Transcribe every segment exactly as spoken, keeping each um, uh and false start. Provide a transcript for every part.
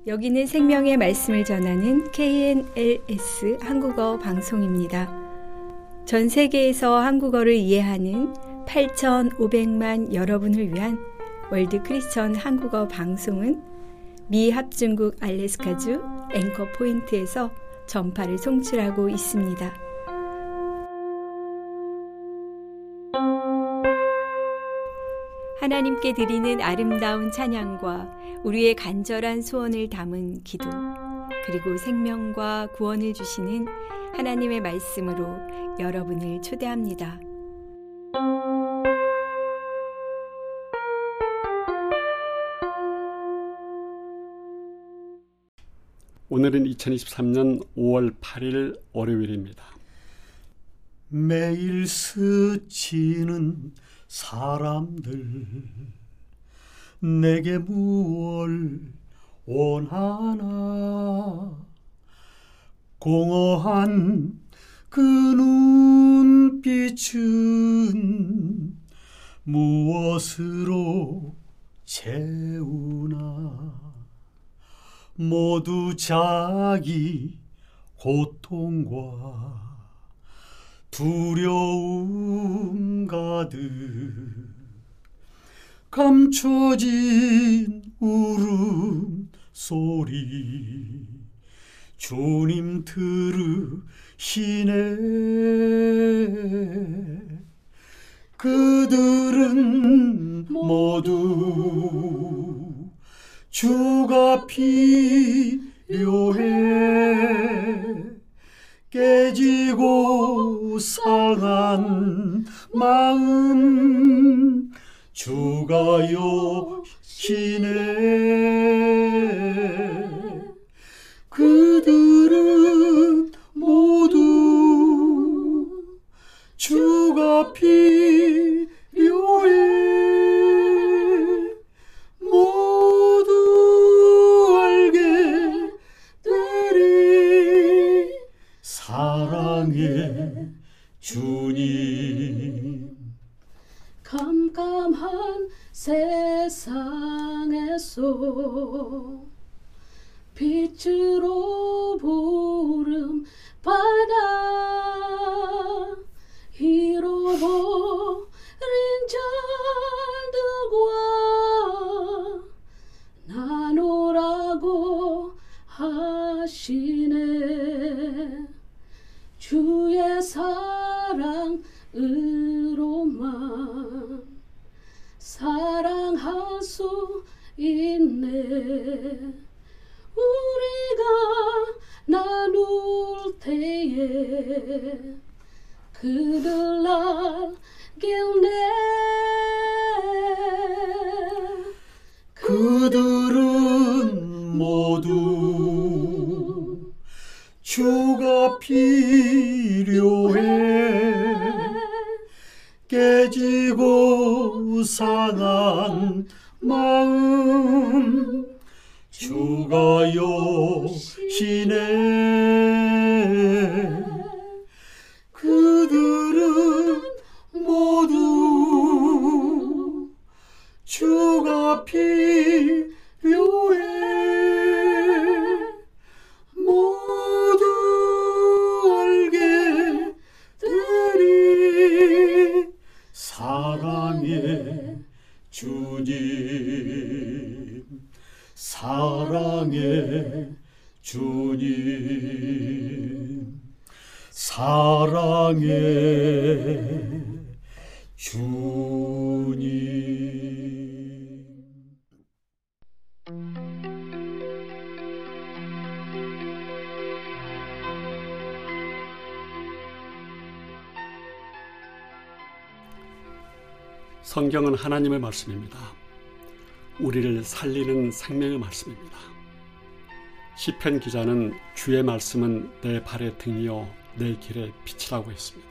여기는 생명의 말씀을 전하는 케이엔엘에스 한국어 방송입니다. 전 세계에서 한국어를 이해하는 팔천오백만 여러분을 위한 월드 크리스천 한국어 방송은 미 합중국 알래스카주 앵커 포인트에서 전파를 송출하고 있습니다. 하나님께 드리는 아름다운 찬양과 우리의 간절한 소원을 담은 기도, 그리고 생명과 구원을 주시는 하나님의 말씀으로 여러분을 초대합니다. 오늘은 이천이십삼 년 오월 팔일 월요일입니다. 매일 스치는 사람들 내게 무얼 원하나, 공허한 그 눈빛은 무엇으로 채우나. 모두 자기 고통과 두려움 가득 감춰진 울음소리 주님 들으시네. 그들은 모두 주가 필요해. 깨지고 상한 마음 주가 여시네. 그들은 모두 주가 필요해. 모두 알게 되리 사랑의 주님. 캄캄한 세상에서 빛으로 부름 받아 잃어버린 자들과 나누라고 하시네. 주의 사랑으로만 사랑할 수 있네. 우리가 나눌 때에 그들 알겠네. 그들은 모두 주가 필요해. 깨지고 상한 마음 주가 여시네. 그들은 모두 주가 필요해. 모두 알게 되리 사랑의 주님. 사랑의 주님. 사랑의 주님. 성경은 하나님의 말씀입니다. 우리를 살리는 생명의 말씀입니다. 시편 기자는 주의 말씀은 내 발의 등이요 내 길의 빛이라고 했습니다.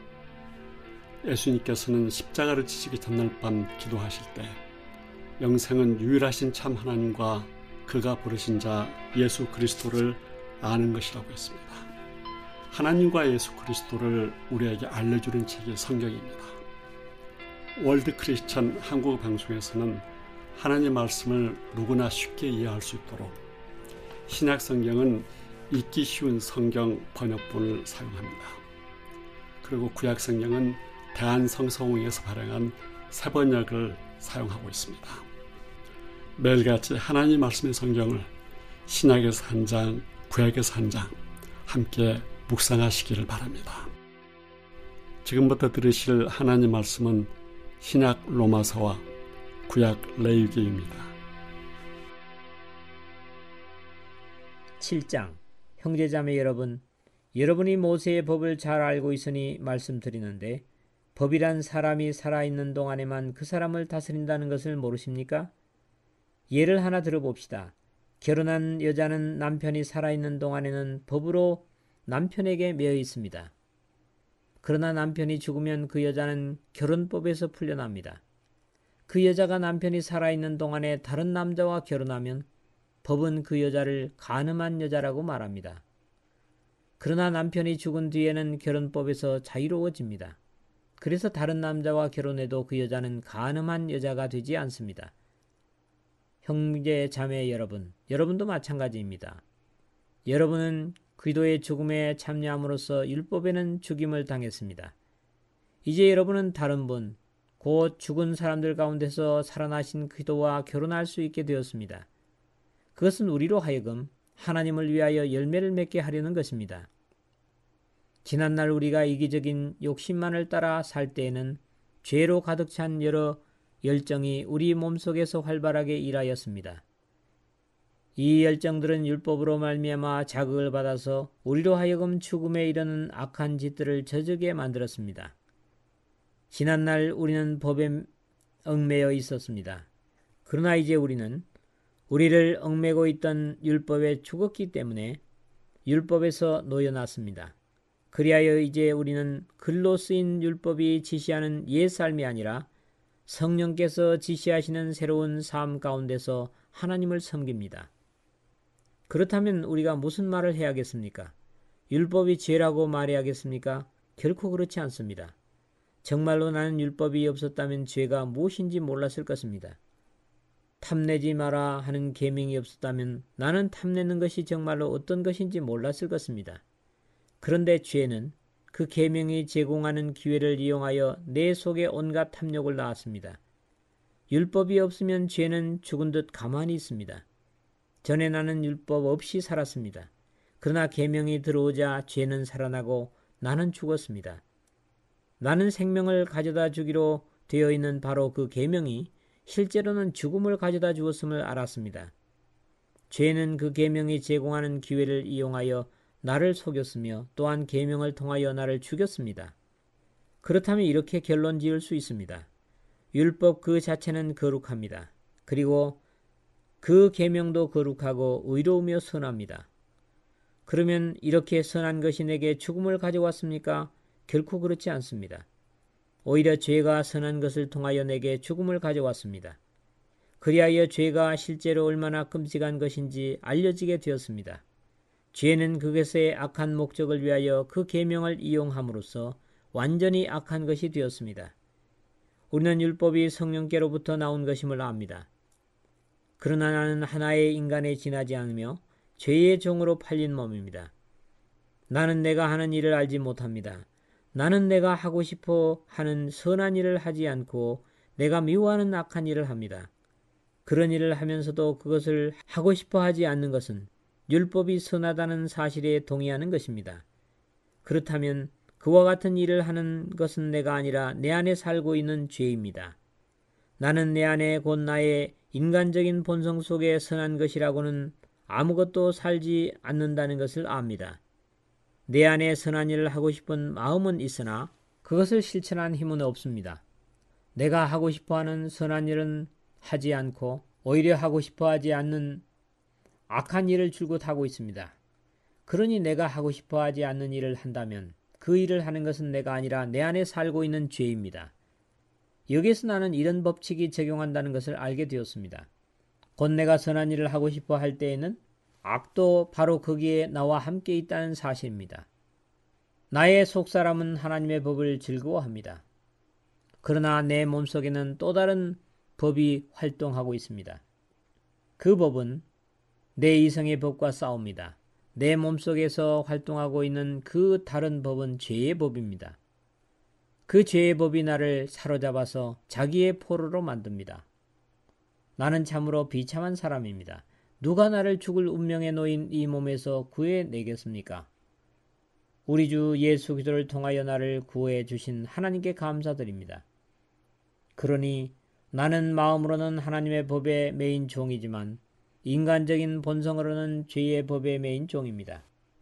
예수님께서는 십자가를 지시기 전날 밤 기도하실 때 영생은 유일하신 참 하나님과 그가 부르신 자 예수 그리스도를 아는 것이라고 했습니다. 하나님과 예수 그리스도를 우리에게 알려주는 책이 성경입니다. 월드 크리스천 한국어 방송에서는 하나님의 말씀을 누구나 쉽게 이해할 수 있도록 신약 성경은 읽기 쉬운 성경 번역본을 사용합니다. 그리고 구약 성경은 대한성서공회에서 발행한 새 번역을 사용하고 있습니다. 매일같이 하나님 말씀의 성경을 신약에서 한 장, 구약에서 한 장 함께 묵상하시기를 바랍니다. 지금부터 들으실 하나님 말씀은 신약 로마서와 구약 레위기입니다. 칠 장. 형제자매 여러분, 여러분이 모세의 법을 잘 알고 있으니 말씀드리는데 법이란 사람이 살아있는 동안에만 그 사람을 다스린다는 것을 모르십니까? 예를 하나 들어봅시다. 결혼한 여자는 남편이 살아있는 동안에는 법으로 남편에게 매여 있습니다. 그러나 남편이 죽으면 그 여자는 결혼법에서 풀려납니다. 그 여자가 남편이 살아있는 동안에 다른 남자와 결혼하면 법은 그 여자를 간음한 여자라고 말합니다. 그러나 남편이 죽은 뒤에는 결혼법에서 자유로워집니다. 그래서 다른 남자와 결혼해도 그 여자는 간음한 여자가 되지 않습니다. 형제 자매 여러분, 여러분도 마찬가지입니다. 여러분은 그리스도의 죽음에 참여함으로써 율법에는 죽임을 당했습니다. 이제 여러분은 다른 분, 곧 죽은 사람들 가운데서 살아나신 그리스도와 결혼할 수 있게 되었습니다. 그것은 우리로 하여금 하나님을 위하여 열매를 맺게 하려는 것입니다. 지난날 우리가 이기적인 욕심만을 따라 살 때에는 죄로 가득 찬 여러 열정이 우리 몸속에서 활발하게 일하였습니다. 이 열정들은 율법으로 말미암아 자극을 받아서 우리로 하여금 죽음에 이르는 악한 짓들을 저지르게 만들었습니다. 지난날 우리는 법에 얽매여 있었습니다. 그러나 이제 우리는 우리를 얽매고 있던 율법에 죽었기 때문에 율법에서 놓여놨습니다. 그리하여 이제 우리는 글로 쓰인 율법이 지시하는 옛 삶이 아니라 성령께서 지시하시는 새로운 삶 가운데서 하나님을 섬깁니다. 그렇다면 우리가 무슨 말을 해야겠습니까? 율법이 죄라고 말해야겠습니까? 결코 그렇지 않습니다. 정말로 나는 율법이 없었다면 죄가 무엇인지 몰랐을 것입니다. 탐내지 마라 하는 계명이 없었다면 나는 탐내는 것이 정말로 어떤 것인지 몰랐을 것입니다. 그런데 죄는 그 계명이 제공하는 기회를 이용하여 내 속에 온갖 탐욕을 낳았습니다. 율법이 없으면 죄는 죽은 듯 가만히 있습니다. 전에 나는 율법 없이 살았습니다. 그러나 계명이 들어오자 죄는 살아나고 나는 죽었습니다. 나는 생명을 가져다 주기로 되어 있는 바로 그 계명이 실제로는 죽음을 가져다 주었음을 알았습니다. 죄는 그 계명이 제공하는 기회를 이용하여 나를 속였으며 또한 계명을 통하여 나를 죽였습니다. 그렇다면 이렇게 결론 지을 수 있습니다. 율법 그 자체는 거룩합니다. 그리고 그 계명도 거룩하고 의로우며 선합니다. 그러면 이렇게 선한 것이 내게 죽음을 가져왔습니까? 결코 그렇지 않습니다. 오히려 죄가 선한 것을 통하여 내게 죽음을 가져왔습니다. 그리하여 죄가 실제로 얼마나 끔찍한 것인지 알려지게 되었습니다. 죄는 그것의 악한 목적을 위하여 그 계명을 이용함으로써 완전히 악한 것이 되었습니다. 우리는 율법이 성령께로부터 나온 것임을 압니다. 그러나 나는 하나의 인간에 지나지 않으며 죄의 종으로 팔린 몸입니다. 나는 내가 하는 일을 알지 못합니다. 나는 내가 하고 싶어 하는 선한 일을 하지 않고 내가 미워하는 악한 일을 합니다. 그런 일을 하면서도 그것을 하고 싶어 하지 않는 것은 율법이 선하다는 사실에 동의하는 것입니다. 그렇다면 그와 같은 일을 하는 것은 내가 아니라 내 안에 살고 있는 죄입니다. 나는 내 안에 곧 나의 인간적인 본성 속에 선한 것이라고는 아무것도 살지 않는다는 것을 압니다. 내 안에 선한 일을 하고 싶은 마음은 있으나 그것을 실천한 힘은 없습니다. 내가 하고 싶어하는 선한 일은 하지 않고 오히려 하고 싶어하지 않는 악한 일을 줄곧 하고 있습니다. 그러니 내가 하고 싶어하지 않는 일을 한다면 그 일을 하는 것은 내가 아니라 내 안에 살고 있는 죄입니다. 여기에서 나는 이런 법칙이 적용한다는 것을 알게 되었습니다. 곧 내가 선한 일을 하고 싶어 할 때에는 악도 바로 거기에 나와 함께 있다는 사실입니다. 나의 속사람은 하나님의 법을 즐거워합니다. 그러나 내 몸속에는 또 다른 법이 활동하고 있습니다. 그 법은 내 이성의 법과 싸웁니다. 내 몸속에서 활동하고 있는 그 다른 법은 죄의 법입니다. 그 죄의 법이 나를 사로잡아서 자기의 포로로 만듭니다. 나는 참으로 비참한 사람입니다. 누가 나를 죽을 운명에 놓인 이 몸에서 구해내겠습니까? 우리 주 예수 그리스도를 통하여 나를 구해 주신 하나님께 감사드립니다. 그러니 나는 마음으로는 하나님의 법에 매인 종이지만 인간적인 본성으로는 죄의 법에 매인 종입니다.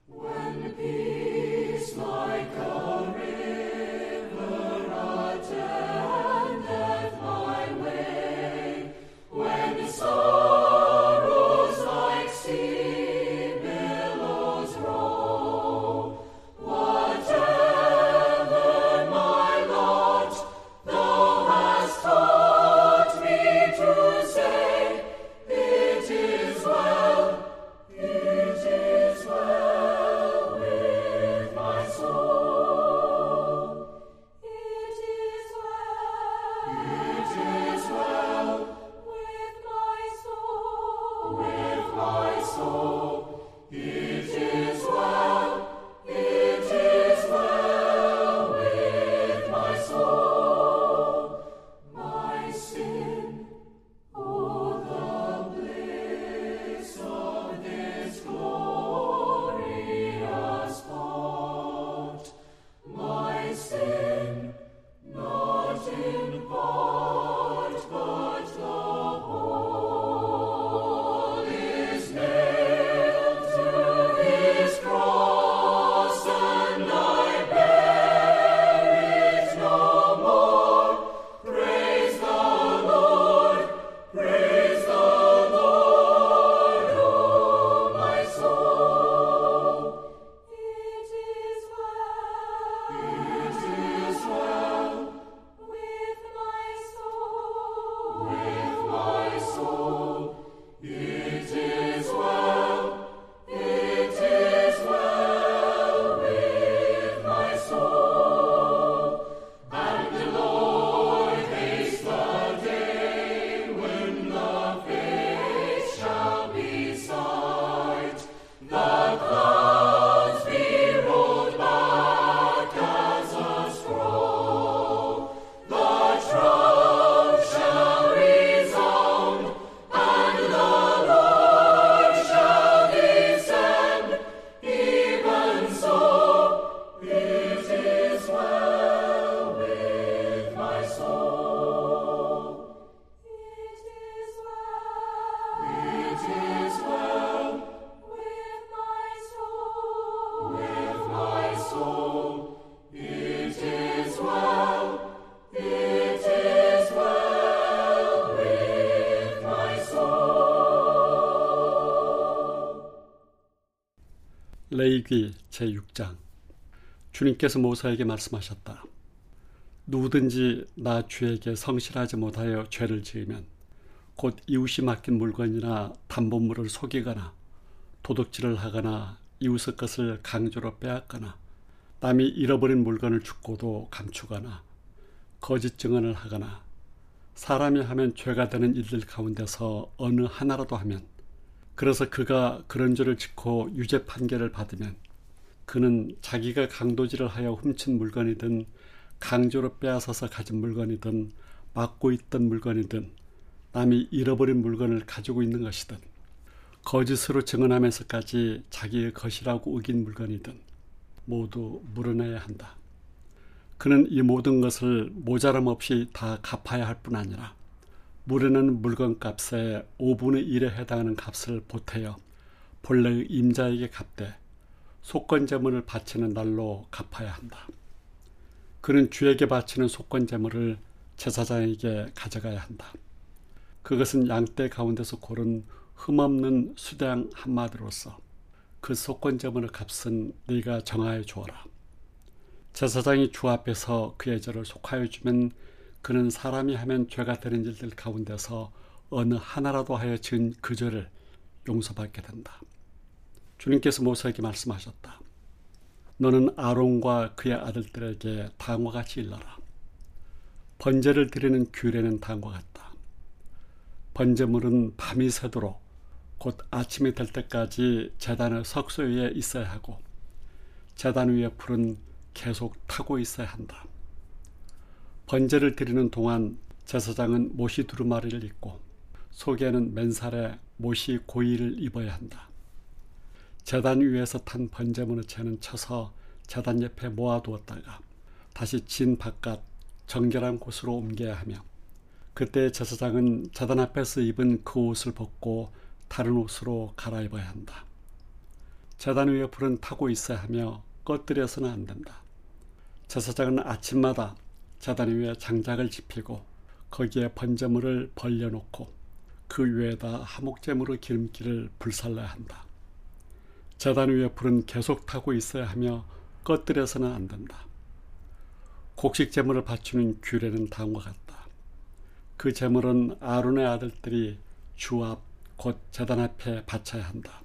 레위기 제육 장. 주님께서 모세에게 말씀하셨다. 누구든지 나 주에게 성실하지 못하여 죄를 지으면 곧 이웃이 맡긴 물건이나 담보물을 속이거나 도둑질을 하거나 이웃의 것을 강제로 빼앗거나 남이 잃어버린 물건을 죽고도 감추거나 거짓 증언을 하거나 사람이 하면 죄가 되는 일들 가운데서 어느 하나라도 하면, 그래서 그가 그런 죄를 짓고 유죄 판결을 받으면 그는 자기가 강도질을 하여 훔친 물건이든 강제로 빼앗아서 가진 물건이든 맡고 있던 물건이든 남이 잃어버린 물건을 가지고 있는 것이든 거짓으로 증언하면서까지 자기의 것이라고 우긴 물건이든 모두 물어내야 한다. 그는 이 모든 것을 모자람 없이 다 갚아야 할 뿐 아니라 물에는 물건값의 오분의 일에 해당하는 값을 보태어 본래의 임자에게 갚되 속건제물을 바치는 날로 갚아야 한다. 그는 주에게 바치는 속건제물을 제사장에게 가져가야 한다. 그것은 양떼 가운데서 고른 흠없는 수량 한마디로서 그 속건제물의 값은 네가 정하여 주어라. 제사장이 주 앞에서 그의 죄를 속하여 주면 그는 사람이 하면 죄가 되는 일들 가운데서 어느 하나라도 하여 지은 그 죄를 용서받게 된다. 주님께서 모세에게 말씀하셨다. 너는 아론과 그의 아들들에게 다음과 같이 일러라. 번제를 드리는 규례는 다음과 같다. 번제물은 밤이 새도록 곧 아침이 될 때까지 제단의 석소 위에 있어야 하고 제단 위에 불은 계속 타고 있어야 한다. 번제를 드리는 동안 제사장은 못이 두루마리를 입고 속에는 맨살에 못이 고이를 입어야 한다. 제단 위에서 탄 번제물의 채는 쳐서 제단 옆에 모아두었다가 다시 진 바깥 정결한 곳으로 옮겨야 하며 그때 제사장은 제단 앞에서 입은 그 옷을 벗고 다른 옷으로 갈아입어야 한다. 제단 위에 불은 타고 있어야 하며 꺼뜨려서는 안 된다. 제사장은 아침마다 제단 위에 장작을 지피고 거기에 번제물을 벌려놓고 그 위에다 하목제물의 기름기를 불살라야 한다. 제단 위에 불은 계속 타고 있어야 하며 꺼뜨려서는 안 된다. 곡식 제물을 바치는 규례는 다음과 같다. 그 제물은 아론의 아들들이 주 앞 곧 제단 앞에 바쳐야 한다.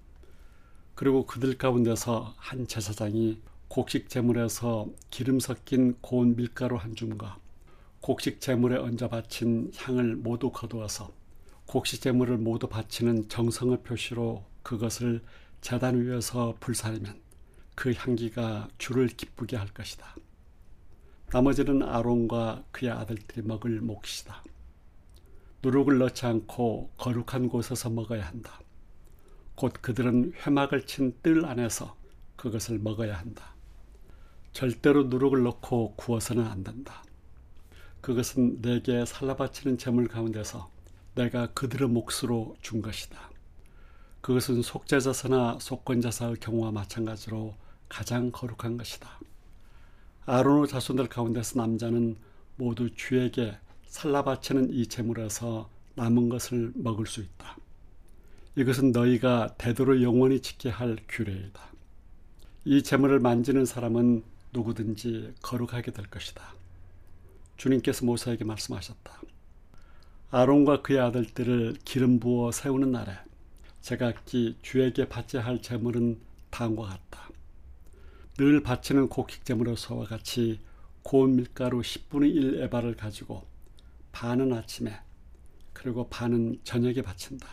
그리고 그들 가운데서 한 제사장이 곡식 제물에서 기름 섞인 고운 밀가루 한 줌과 곡식 제물에 얹어 바친 향을 모두 거두어서 곡식 제물을 모두 바치는 정성의 표시로 그것을 제단 위에서 불사르면 그 향기가 주를 기쁘게 할 것이다. 나머지는 아론과 그의 아들들이 먹을 몫이다. 누룩을 넣지 않고 거룩한 곳에서 먹어야 한다. 곧 그들은 회막을 친 뜰 안에서 그것을 먹어야 한다. 절대로 누룩을 넣고 구워서는 안 된다. 그것은 내게 살라바치는 제물 가운데서 내가 그들의 몫으로 준 것이다. 그것은 속죄제사나 속건제사의 경우와 마찬가지로 가장 거룩한 것이다. 아론의 자손들 가운데서 남자는 모두 주에게 살라바치는 이 제물에서 남은 것을 먹을 수 있다. 이것은 너희가 대대로 영원히 지켜야 할 규례이다. 이 제물을 만지는 사람은 누구든지 거룩하게 될 것이다. 주님께서 모세에게 말씀하셨다. 아론과 그의 아들들을 기름 부어 세우는 날에 제각기 주에게 바쳐야 할 제물은 다음과 같다. 늘 바치는 곡식 제물에서와 같이 고운 밀가루 십분의 일 에바를 가지고 반은 아침에 그리고 반은 저녁에 바친다.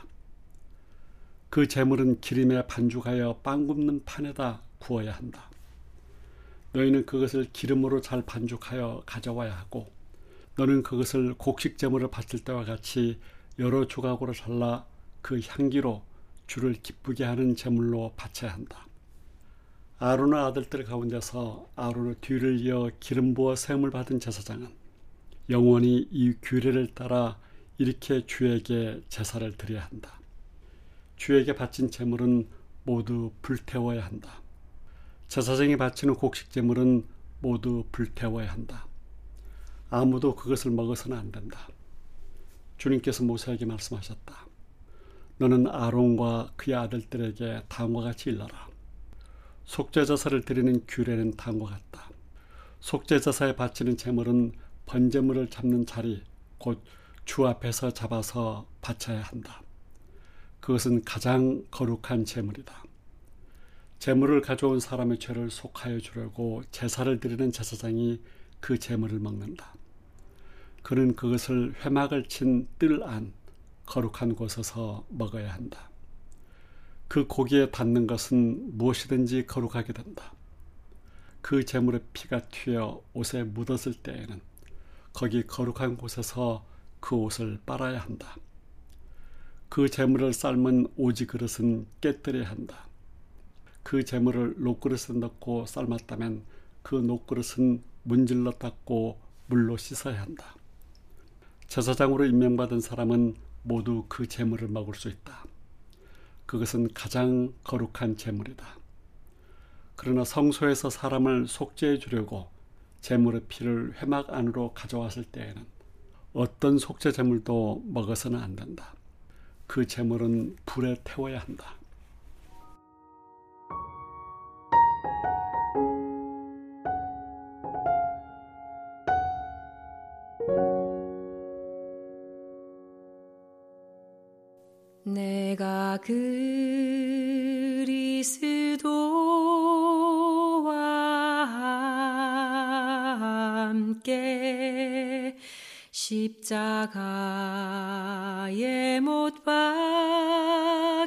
그 제물은 기름에 반죽하여 빵 굽는 판에다 구워야 한다. 너희는 그것을 기름으로 잘 반죽하여 가져와야 하고 너는 그것을 곡식 제물을 바칠 때와 같이 여러 조각으로 잘라 그 향기로 주를 기쁘게 하는 제물로 바쳐야 한다. 아론의 아들들 가운데서 아론의 뒤를 이어 기름 부어 세움을 받은 제사장은 영원히 이 규례를 따라 이렇게 주에게 제사를 드려야 한다. 주에게 바친 제물은 모두 불태워야 한다. 제사장이 바치는 곡식 제물은 모두 불태워야 한다. 아무도 그것을 먹어서는 안 된다. 주님께서 모세에게 말씀하셨다. 너는 아론과 그의 아들들에게 다음과 같이 일러라. 속죄제사를 드리는 규례는 다음과 같다. 속죄제사에 바치는 제물은 번제물을 잡는 자리, 곧 주 앞에서 잡아서 바쳐야 한다. 그것은 가장 거룩한 제물이다. 제물을 가져온 사람의 죄를 속하여 주려고 제사를 드리는 제사장이 그 제물을 먹는다. 그는 그것을 회막을 친 뜰 안 거룩한 곳에서 먹어야 한다. 그 고기에 닿는 것은 무엇이든지 거룩하게 된다. 그 제물의 피가 튀어 옷에 묻었을 때에는 거기 거룩한 곳에서 그 옷을 빨아야 한다. 그 제물을 삶은 오지 그릇은 깨뜨려야 한다. 그 제물을 녹그릇에 넣고 삶았다면 그 녹그릇은 문질러 닦고 물로 씻어야 한다. 제사장으로 임명받은 사람은 모두 그 제물을 먹을 수 있다. 그것은 가장 거룩한 제물이다. 그러나 성소에서 사람을 속죄해 주려고 제물의 피를 회막 안으로 가져왔을 때에는 어떤 속죄 제물도 먹어서는 안 된다. 그 제물은 불에 태워야 한다. 내가 그리스도와 함께 십자가에 못 박혀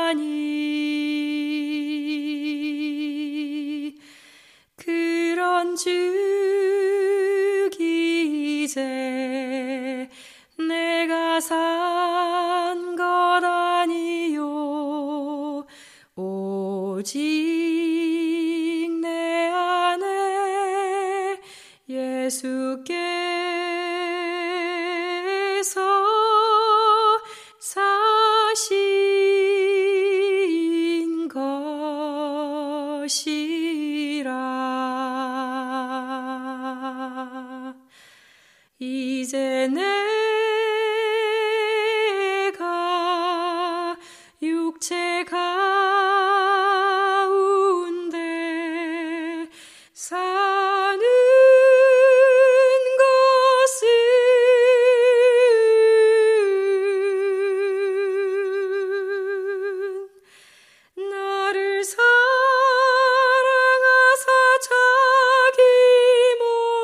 거다니 그런즉 이제 내가 산 것 아니요 오직 내 안에 예수께서 사신 것이라. 이제 내가 육체 가운데 사는 것은 나를 사랑하사 자기 몸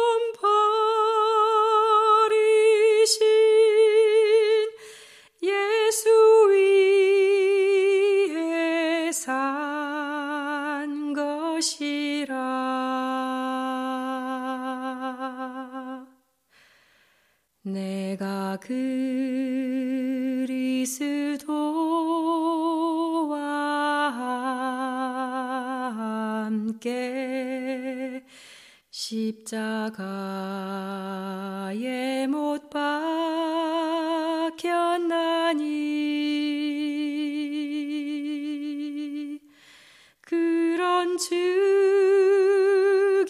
버리신 예수 위에 산 것이라. 내가 그리스도와 함께 십자가에 못 박혔나니 그런즉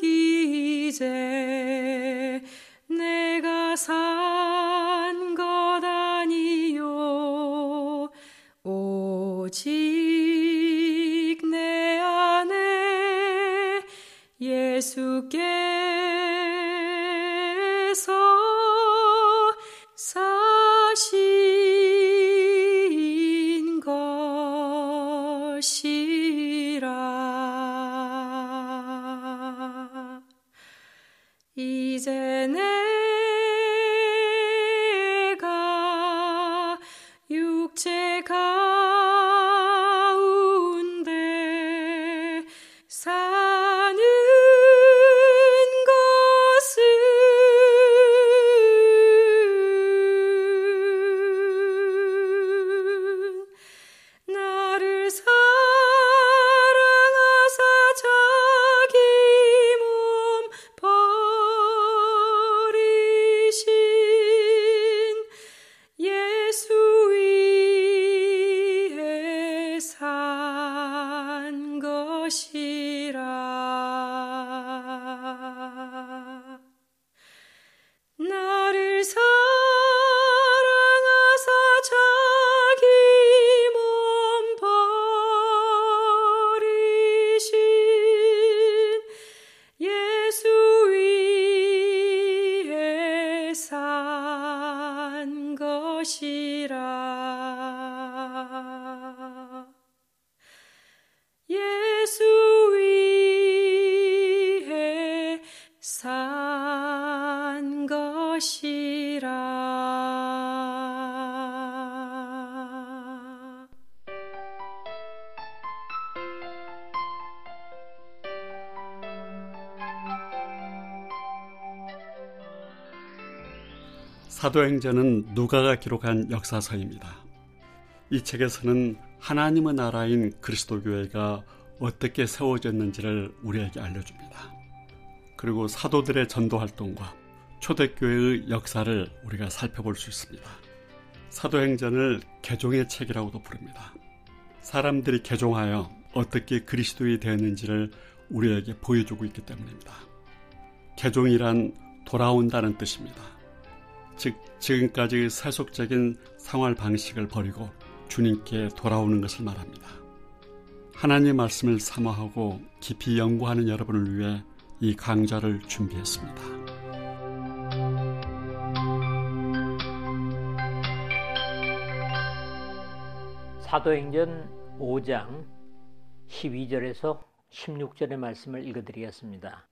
이제 내가 산 것 아니요 오직 내 안에 예수께서 사신 것이라. 이제 내가 육체 가운데 사는 것은 나를 사랑하사 자기 몸 버리신 예수 위에 산 것이라. 나를 사랑하사 자기 몸 버리신 예수 위에 산 것이라. 예수 위에 산 것이라. 사도행전은 누가가 기록한 역사서입니다. 이 책에서는 하나님의 나라인 그리스도 교회가 어떻게 세워졌는지를 우리에게 알려줍니다. 그리고 사도들의 전도 활동과 초대교회의 역사를 우리가 살펴볼 수 있습니다. 사도행전을 개종의 책이라고도 부릅니다. 사람들이 개종하여 어떻게 그리스도인이 되었는지를 우리에게 보여주고 있기 때문입니다. 개종이란 돌아온다는 뜻입니다. 즉 지금까지 세속적인 생활 방식을 버리고 주님께 돌아오는 것을 말합니다. 하나님의 말씀을 사모하고 깊이 연구하는 여러분을 위해 이 강좌를 준비했습니다. 사도행전 오 장 십이 절에서 십육 절의 말씀을 읽어드리겠습니다.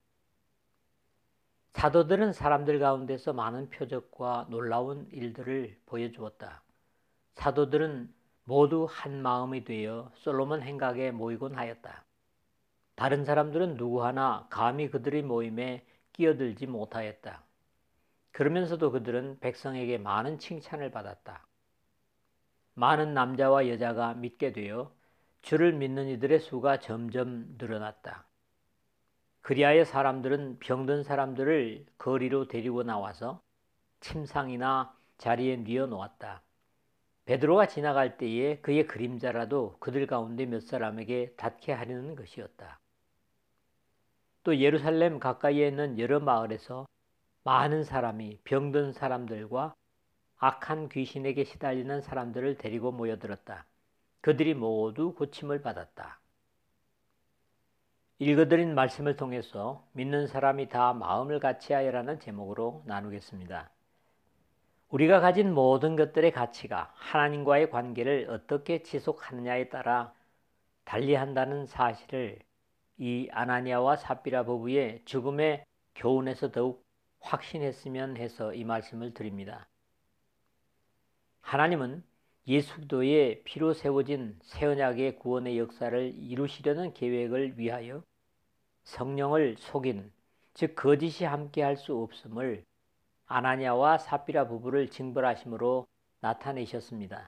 사도들은 사람들 가운데서 많은 표적과 놀라운 일들을 보여주었다. 사도들은 모두 한 마음이 되어 솔로몬 행각에 모이곤 하였다. 다른 사람들은 누구 하나 감히 그들의 모임에 끼어들지 못하였다. 그러면서도 그들은 백성에게 많은 칭찬을 받았다. 많은 남자와 여자가 믿게 되어 주를 믿는 이들의 수가 점점 늘어났다. 그리하여 사람들은 병든 사람들을 거리로 데리고 나와서 침상이나 자리에 뉘어 놓았다. 베드로가 지나갈 때에 그의 그림자라도 그들 가운데 몇 사람에게 닿게 하려는 것이었다. 또 예루살렘 가까이에 있는 여러 마을에서 많은 사람이 병든 사람들과 악한 귀신에게 시달리는 사람들을 데리고 모여들었다. 그들이 모두 고침을 받았다. 읽어드린 말씀을 통해서 믿는 사람이 다 마음을 같이하여라는 제목으로 나누겠습니다. 우리가 가진 모든 것들의 가치가 하나님과의 관계를 어떻게 지속하느냐에 따라 달리한다는 사실을 이 아나니아와 삽비라 부부의 죽음의 교훈에서 더욱 확신했으면 해서 이 말씀을 드립니다. 하나님은 예수 그리스도의 피로 세워진 새 언약의 구원의 역사를 이루시려는 계획을 위하여 성령을 속인, 즉 거짓이 함께할 수 없음을 아나니아와 삽비라 부부를 징벌하심으로 나타내셨습니다.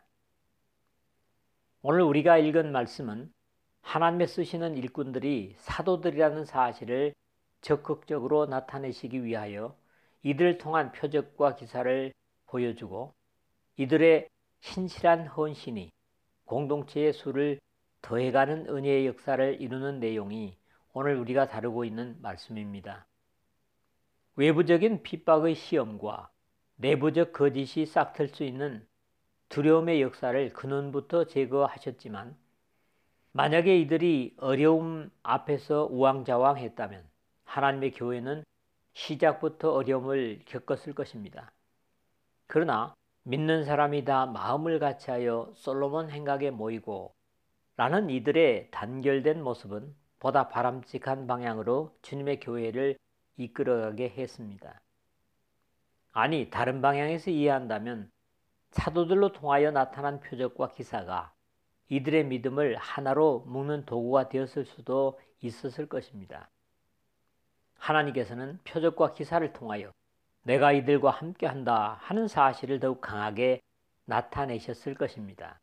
오늘 우리가 읽은 말씀은 하나님의 쓰시는 일꾼들이 사도들이라는 사실을 적극적으로 나타내시기 위하여 이들을 통한 표적과 기사를 보여주고 이들의 신실한 헌신이 공동체의 수를 더해가는 은혜의 역사를 이루는 내용이 오늘 우리가 다루고 있는 말씀입니다. 외부적인 핍박의 시험과 내부적 거짓이 싹틀 수 있는 두려움의 역사를 근원부터 제거하셨지만 만약에 이들이 어려움 앞에서 우왕좌왕했다면 하나님의 교회는 시작부터 어려움을 겪었을 것입니다. 그러나 믿는 사람이 다 마음을 같이하여 솔로몬 행각에 모이고 라는 이들의 단결된 모습은 보다 바람직한 방향으로 주님의 교회를 이끌어가게 했습니다. 아니, 다른 방향에서 이해한다면 사도들로 통하여 나타난 표적과 기사가 이들의 믿음을 하나로 묶는 도구가 되었을 수도 있었을 것입니다. 하나님께서는 표적과 기사를 통하여 내가 이들과 함께한다 하는 사실을 더욱 강하게 나타내셨을 것입니다.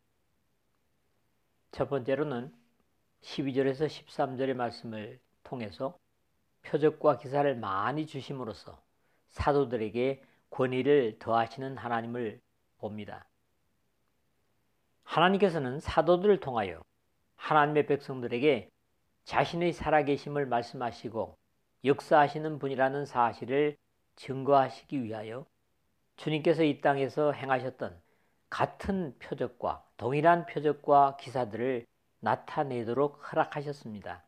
첫 번째로는 십이 절에서 십삼 절의 말씀을 통해서 표적과 기사를 많이 주심으로써 사도들에게 권위를 더하시는 하나님을 봅니다. 하나님께서는 사도들을 통하여 하나님의 백성들에게 자신의 살아계심을 말씀하시고 역사하시는 분이라는 사실을 증거하시기 위하여 주님께서 이 땅에서 행하셨던 같은 표적과 동일한 표적과 기사들을 나타내도록 허락하셨습니다.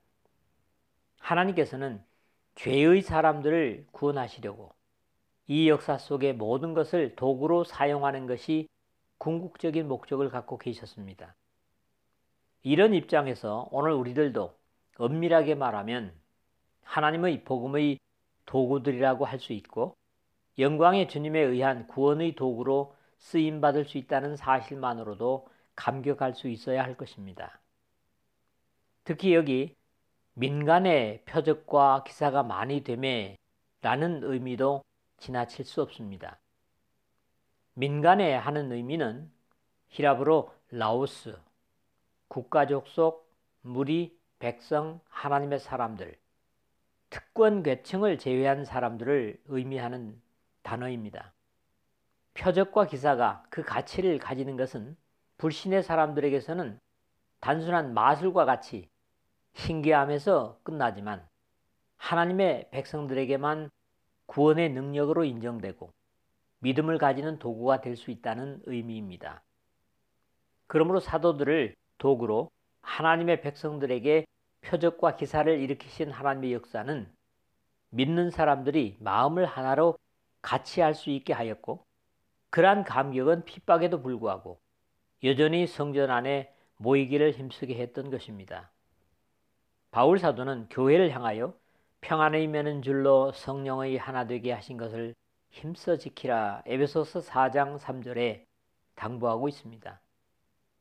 하나님께서는 죄의 사람들을 구원하시려고 이 역사 속의 모든 것을 도구로 사용하는 것이 궁극적인 목적을 갖고 계셨습니다. 이런 입장에서 오늘 우리들도 엄밀하게 말하면 하나님의 복음의 도구들이라고 할 수 있고 영광의 주님에 의한 구원의 도구로 쓰임받을 수 있다는 사실만으로도 감격할 수 있어야 할 것입니다. 특히 여기 민간의 표적과 기사가 많이 되매 라는 의미도 지나칠 수 없습니다. 민간에 하는 의미는 히라브로 라오스, 국가족 속 무리, 백성, 하나님의 사람들, 특권 계층을 제외한 사람들을 의미하는 단어입니다. 표적과 기사가 그 가치를 가지는 것은 불신의 사람들에게서는 단순한 마술과 같이 신기함에서 끝나지만 하나님의 백성들에게만 구원의 능력으로 인정되고 믿음을 가지는 도구가 될 수 있다는 의미입니다. 그러므로 사도들을 도구로 하나님의 백성들에게 표적과 기사를 일으키신 하나님의 역사는 믿는 사람들이 마음을 하나로 같이 할 수 있게 하였고 그러한 감격은 핍박에도 불구하고 여전히 성전 안에 모이기를 힘쓰게 했던 것입니다. 바울 사도는 교회를 향하여 평안의 매는 줄로 성령의 하나 되게 하신 것을 힘써 지키라 에베소서 사 장 삼 절에 당부하고 있습니다.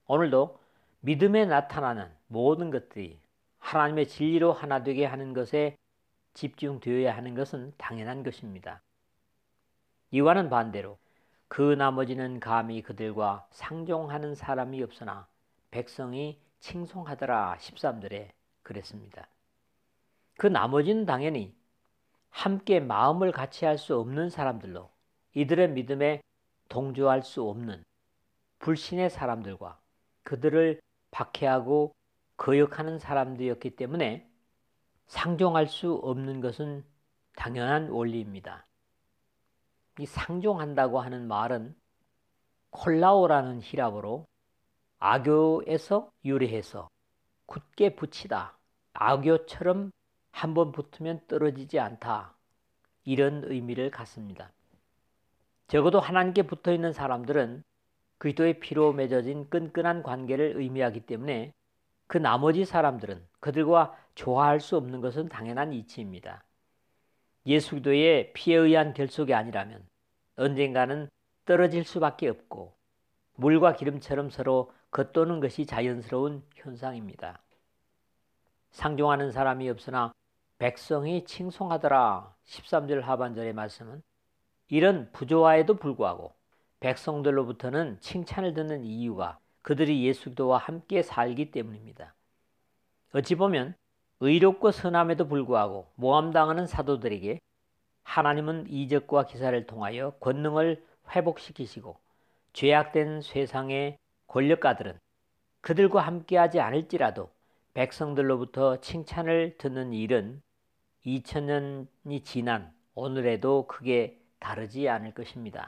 오늘도 믿음에 나타나는 모든 것들이 하나님의 진리로 하나 되게 하는 것에 집중되어야 하는 것은 당연한 것입니다. 이와는 반대로 그 나머지는 감히 그들과 상종하는 사람이 없으나 백성이 칭송하더라 십삼 절에 그랬습니다. 그 나머지는 당연히 함께 마음을 같이 할 수 없는 사람들로 이들의 믿음에 동조할 수 없는 불신의 사람들과 그들을 박해하고 거역하는 사람들이었기 때문에 상종할 수 없는 것은 당연한 원리입니다. 이 상종한다고 하는 말은 콜라오라는 히랍어로 악교에서 유래해서 굳게 붙이다, 악교처럼 한번 붙으면 떨어지지 않다, 이런 의미를 갖습니다. 적어도 하나님께 붙어있는 사람들은 그리스도의 피로 맺어진 끈끈한 관계를 의미하기 때문에 그 나머지 사람들은 그들과 조화할 수 없는 것은 당연한 이치입니다. 예수 그리스도의 피에 의한 결속이 아니라면 언젠가는 떨어질 수밖에 없고 물과 기름처럼 서로 겉도는 것이 자연스러운 현상입니다. 상종하는 사람이 없으나 백성이 칭송하더라 십삼 절 하반절의 말씀은 이런 부조화에도 불구하고 백성들로부터는 칭찬을 듣는 이유가 그들이 예수 그리스도와 함께 살기 때문입니다. 어찌 보면 의롭고 선함에도 불구하고 모함당하는 사도들에게 하나님은 이적과 기사를 통하여 권능을 회복시키시고 죄악된 세상의 권력가들은 그들과 함께하지 않을지라도 백성들로부터 칭찬을 듣는 일은 이천 년이 지난 오늘에도 크게 다르지 않을 것입니다.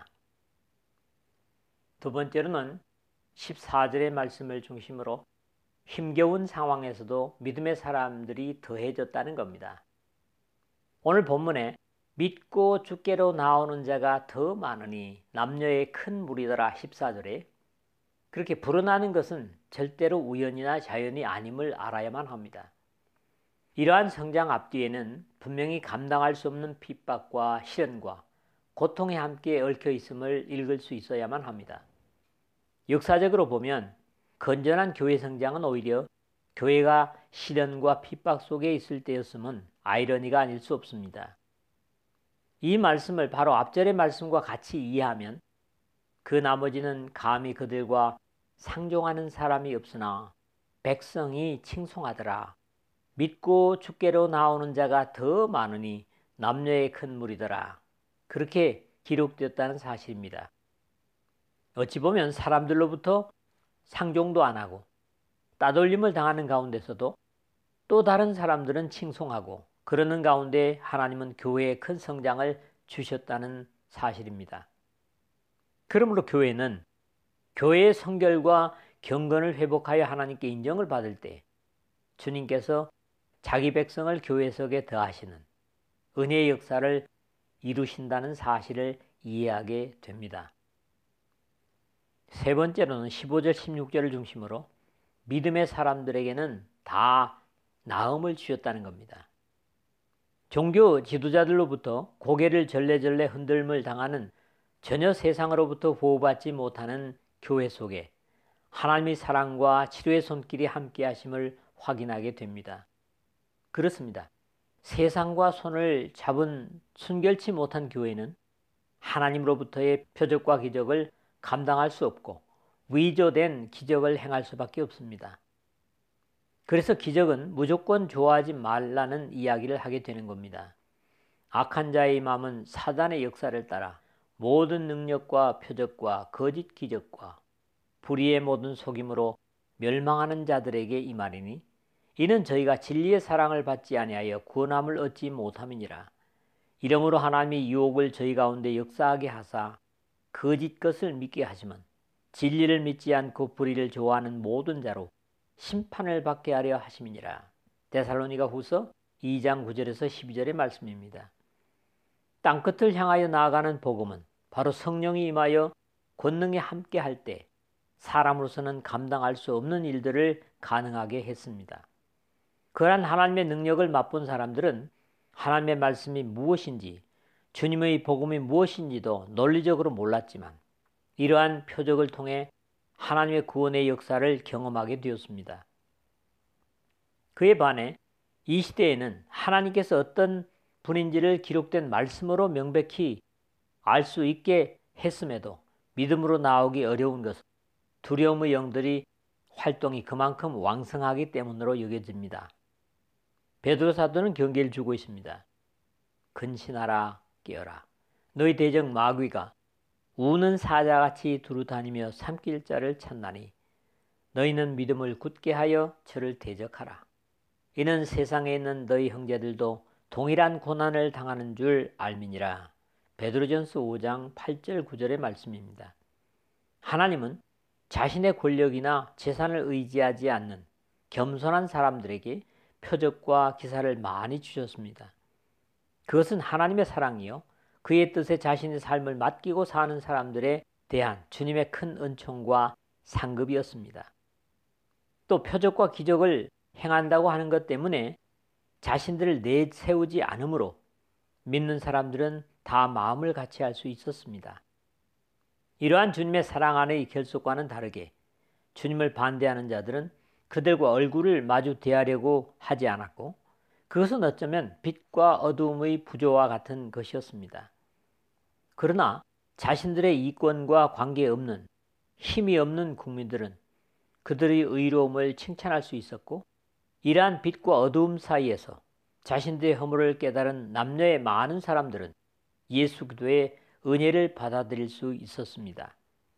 두 번째로는 십사 절의 말씀을 중심으로 힘겨운 상황에서도 믿음의 사람들이 더해졌다는 겁니다. 오늘 본문에 믿고 주께로 나오는 자가 더 많으니 남녀의 큰 무리더라 십사 절에 그렇게 불어나는 것은 절대로 우연이나 자연이 아님을 알아야만 합니다. 이러한 성장 앞뒤에는 분명히 감당할 수 없는 핍박과 시련과 고통에 함께 얽혀 있음을 읽을 수 있어야만 합니다. 역사적으로 보면 건전한 교회 성장은 오히려 교회가 시련과 핍박 속에 있을 때였음은 아이러니가 아닐 수 없습니다. 이 말씀을 바로 앞절의 말씀과 같이 이해하면 그 나머지는 감히 그들과 상종하는 사람이 없으나 백성이 칭송하더라. 믿고 주께로 나오는 자가 더 많으니 남녀의 큰 무리더라. 그렇게 기록되었다는 사실입니다. 어찌 보면 사람들로부터 상종도 안 하고 따돌림을 당하는 가운데서도 또 다른 사람들은 칭송하고 그러는 가운데 하나님은 교회에 큰 성장을 주셨다는 사실입니다. 그러므로 교회는 교회의 성결과 경건을 회복하여 하나님께 인정을 받을 때 주님께서 자기 백성을 교회 속에 더하시는 은혜의 역사를 이루신다는 사실을 이해하게 됩니다. 세 번째로는 십오 절 십육 절을 중심으로 믿음의 사람들에게는 다 나음을 주셨다는 겁니다. 종교 지도자들로부터 고개를 절레절레 흔들림을 당하는 전혀 세상으로부터 보호받지 못하는 교회 속에 하나님의 사랑과 치료의 손길이 함께 하심을 확인하게 됩니다. 그렇습니다. 세상과 손을 잡은 순결치 못한 교회는 하나님으로부터의 표적과 기적을 감당할 수 없고 위조된 기적을 행할 수밖에 없습니다. 그래서 기적은 무조건 좋아하지 말라는 이야기를 하게 되는 겁니다. 악한 자의 마음은 사단의 역사를 따라 모든 능력과 표적과 거짓 기적과 불의의 모든 속임으로 멸망하는 자들에게 임하리니 이는 저희가 진리의 사랑을 받지 아니하여 구원함을 얻지 못함이니라. 이러므로 하나님이 유혹을 저희 가운데 역사하게 하사 거짓 것을 믿게 하시면 진리를 믿지 않고 불의를 좋아하는 모든 자로 심판을 받게 하려 하심이니라. 데살로니가 후서 이 장 구 절에서 십이 절의 말씀입니다. 땅끝을 향하여 나아가는 복음은 바로 성령이 임하여 권능에 함께 할 때 사람으로서는 감당할 수 없는 일들을 가능하게 했습니다. 그러한 하나님의 능력을 맛본 사람들은 하나님의 말씀이 무엇인지 주님의 복음이 무엇인지도 논리적으로 몰랐지만 이러한 표적을 통해 하나님의 구원의 역사를 경험하게 되었습니다. 그에 반해 이 시대에는 하나님께서 어떤 분인지를 기록된 말씀으로 명백히 알 수 있게 했음에도 믿음으로 나오기 어려운 것은 두려움의 영들이 활동이 그만큼 왕성하기 때문으로 여겨집니다. 베드로 사도는 경계를 주고 있습니다. 근신하라 깨어라. 너희 대적 마귀가 우는 사자같이 두루다니며 삼킬 자를 찾나니 너희는 믿음을 굳게 하여 저를 대적하라. 이는 세상에 있는 너희 형제들도 동일한 고난을 당하는 줄 알미니라. 베드로전서 오 장 팔 절 구 절의 말씀입니다. 하나님은 자신의 권력이나 재산을 의지하지 않는 겸손한 사람들에게 표적과 기사를 많이 주셨습니다. 그것은 하나님의 사랑이요 그의 뜻에 자신의 삶을 맡기고 사는 사람들에 대한 주님의 큰 은총과 상급이었습니다. 또 표적과 기적을 행한다고 하는 것 때문에 자신들을 내세우지 않으므로 믿는 사람들은 다 마음을 같이 할 수 있었습니다. 이러한 주님의 사랑 안의 결속과는 다르게 주님을 반대하는 자들은 그들과 얼굴을 마주 대하려고 하지 않았고 그것은 어쩌면 빛과 어두움의 부조와 같은 것이었습니다. 그러나 자신들의 이권과 관계없는 힘이 없는 국민들은 그들의 의로움을 칭찬할 수 있었고 이러한 빛과 어두움 사이에서 자신들의 허물을 깨달은 남녀의 많은 사람들은 예수 그리스도의 은혜를 받아들일 수 있었습니다.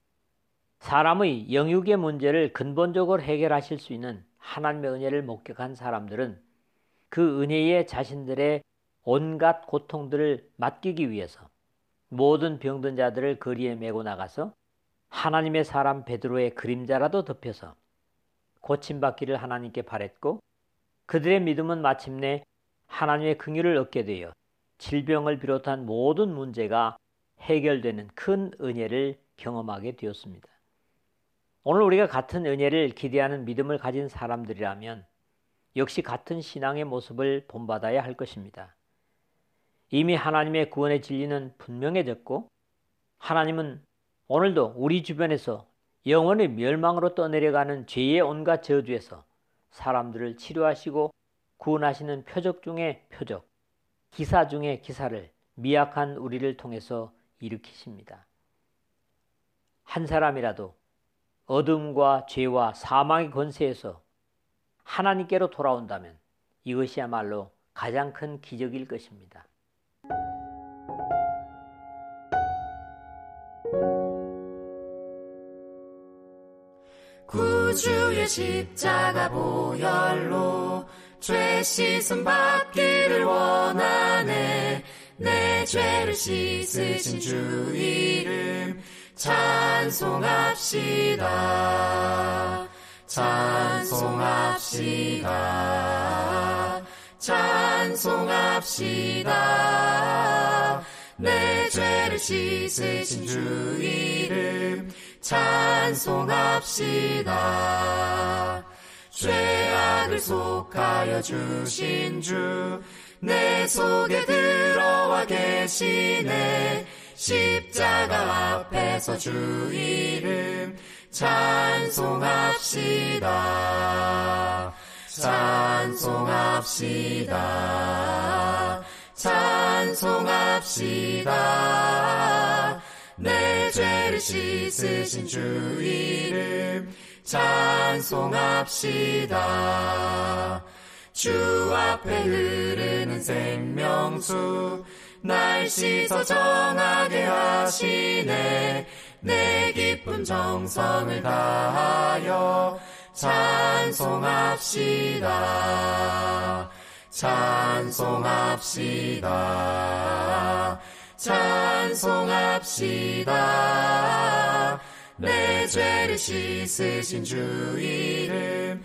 사람의 영육의 문제를 근본적으로 해결하실 수 있는 하나님의 은혜를 목격한 사람들은 그 은혜에 자신들의 온갖 고통들을 맡기기 위해서 모든 병든 자들을 거리에 메고 나가서 하나님의 사람 베드로의 그림자라도 덮여서 고침받기를 하나님께 바랬고 그들의 믿음은 마침내 하나님의 긍휼을 얻게 되어 질병을 비롯한 모든 문제가 해결되는 큰 은혜를 경험하게 되었습니다. 오늘 우리가 같은 은혜를 기대하는 믿음을 가진 사람들이라면 역시 같은 신앙의 모습을 본받아야 할 것입니다. 이미 하나님의 구원의 진리는 분명해졌고 하나님은 오늘도 우리 주변에서 영원히 멸망으로 떠내려가는 죄의 온갖 저주에서 사람들을 치료하시고 구원하시는 표적 중에 표적, 기사 중에 기사를 미약한 우리를 통해서 일으키십니다. 한 사람이라도 어둠과 죄와 사망의 권세에서 하나님께로 돌아온다면 이것이야말로 가장 큰 기적일 것입니다. 구주의 십자가 보혈로 죄 씻음 받기를 원하네. 내 죄를 씻으신 주 이름 찬송합시다. 찬송합시다. 찬송합시다. 내 죄를 씻으신 주 이름 찬송합시다. 죄악을 속하여 주신 주 내 속에 들어와 계시네. 십자가 앞에서 주 이름 찬송합시다. 찬송합시다. 찬송합시다. 내 죄를 씻으신 주 이름 찬송합시다. 주 앞에 흐르는 생명수 날 씻어 정하게 하시네. 내 깊은 정성을 다하여 찬송합시다. 찬송합시다. 찬송합시다. 내 죄를 씻으신 주 이름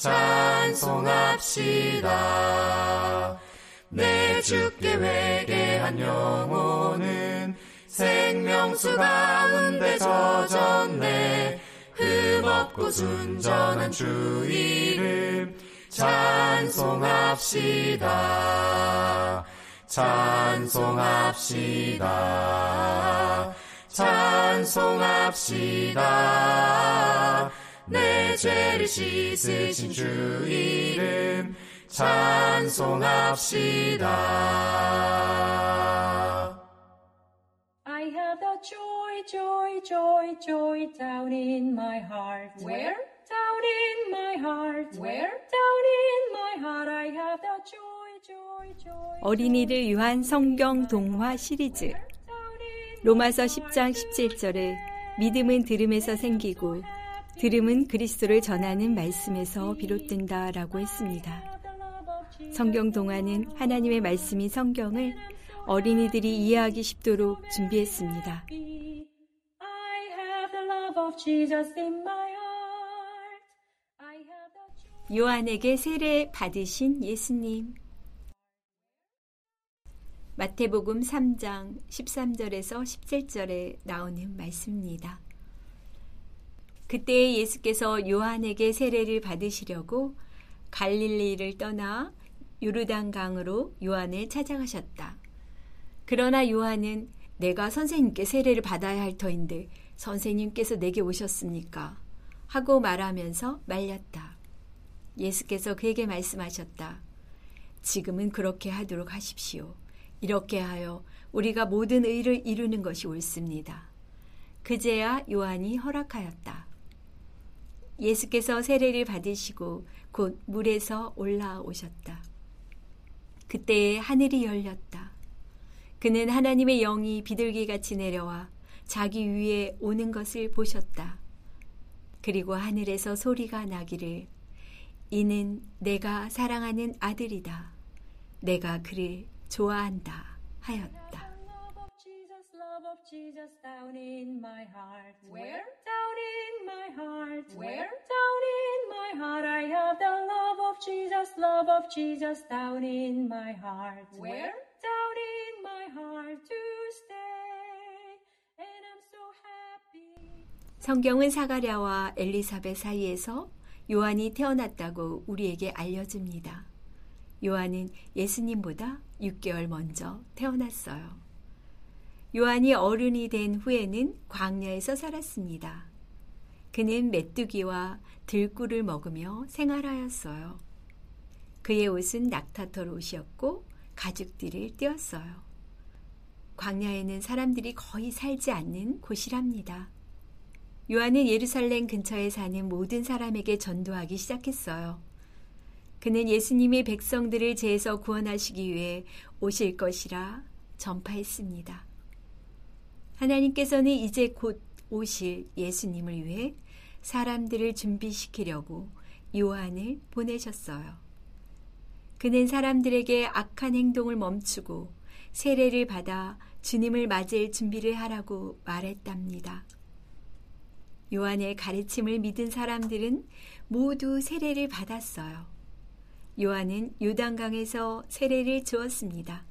찬송합시다. 내 주께 회개한 영혼은 생명수 가운데 젖었네. 흠없고 순전한 주 이름 찬송합시다. 찬송합시다. 찬송합시다. 내 죄를 씻으신 주 이름 찬송합시다. I have the joy, joy, joy, joy down in my heart. Where? Down in my heart. Where? Down in my heart. I have the joy, joy, joy. 어린이를 위한 성경 동화 시리즈. 로마서 십 장 십칠 절에 믿음은 들음에서 생기고 들음은 그리스도를 전하는 말씀에서 비롯된다 라고 했습니다. 성경 동화는 하나님의 말씀인 성경을 어린이들이 이해하기 쉽도록 준비했습니다. 요한에게 세례 받으신 예수님. 마태복음 삼 장 십삼 절에서 십칠 절에 나오는 말씀입니다. 그때 예수께서 요한에게 세례를 받으시려고 갈릴리를 떠나 요르단 강으로 요한을 찾아가셨다. 그러나 요한은 내가 선생님께 세례를 받아야 할 터인데 선생님께서 내게 오셨습니까? 하고 말하면서 말렸다. 예수께서 그에게 말씀하셨다. 지금은 그렇게 하도록 하십시오. 이렇게 하여 우리가 모든 의를 이루는 것이 옳습니다. 그제야 요한이 허락하였다. 예수께서 세례를 받으시고 곧 물에서 올라오셨다. 그때에 하늘이 열렸다. 그는 하나님의 영이 비둘기같이 내려와 자기 위에 오는 것을 보셨다. 그리고 하늘에서 소리가 나기를 이는 내가 사랑하는 아들이다. 내가 그를 좋아한다 하였다. Love of Jesus down in my heart. Where? Down in my heart. Where? Down in my heart. I have the love of Jesus, love of Jesus down in my heart. Where? Down in my heart to stay. And I'm so happy. 성경은 사가랴와 엘리사벳 사이에서 요한이 태어났다고 우리에게 알려줍니다. 요한은 예수님보다 육 개월 먼저 태어났어요. 요한이 어른이 된 후에는 광야에서 살았습니다. 그는 메뚜기와 들꿀을 먹으며 생활하였어요. 그의 옷은 낙타털 옷이었고 가죽띠를 띄었어요. 광야에는 사람들이 거의 살지 않는 곳이랍니다. 요한은 예루살렘 근처에 사는 모든 사람에게 전도하기 시작했어요. 그는 예수님이 백성들을 죄에서 구원하시기 위해 오실 것이라 전파했습니다. 하나님께서는 이제 곧 오실 예수님을 위해 사람들을 준비시키려고 요한을 보내셨어요. 그는 사람들에게 악한 행동을 멈추고 세례를 받아 주님을 맞을 준비를 하라고 말했답니다. 요한의 가르침을 믿은 사람들은 모두 세례를 받았어요. 요한은 요단강에서 세례를 주었습니다.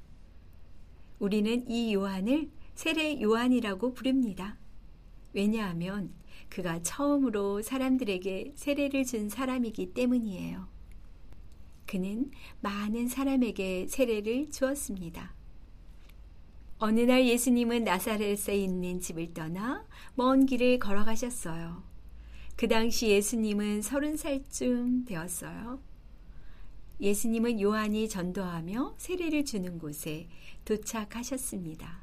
우리는 이 요한을 세례 요한이라고 부릅니다. 왜냐하면 그가 처음으로 사람들에게 세례를 준 사람이기 때문이에요. 그는 많은 사람에게 세례를 주었습니다. 어느 날 예수님은 나사렛에 있는 집을 떠나 먼 길을 걸어가셨어요. 그 당시 예수님은 서른 살쯤 되었어요. 예수님은 요한이 전도하며 세례를 주는 곳에 도착하셨습니다.